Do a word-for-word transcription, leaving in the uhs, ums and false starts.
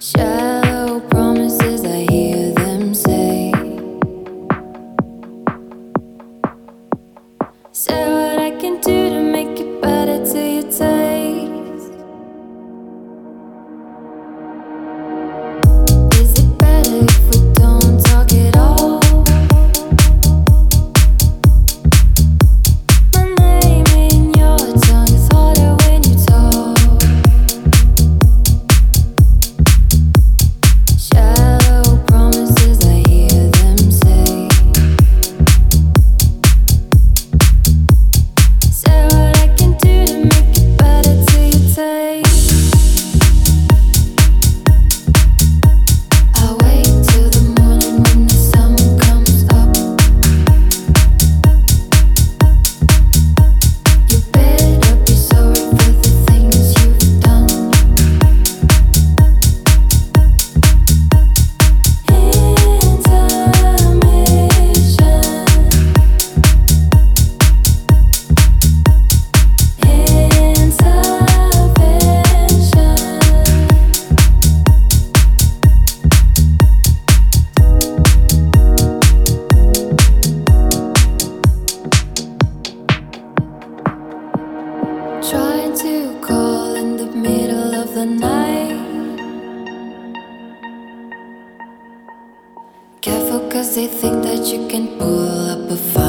Shallow promises, I hear them say. Say what I can do to make it better to your taste. Is it better if we don't talk at all? My name in your tongue is harder when you talk. Shallow promises, I hear them say. Say what I can do to make it better to your taste. I wait till the morning when the sun comes up. You better be sorry for the things you've done. Trying to call in the middle of the night. Careful, cause they think that you can pull up a fight.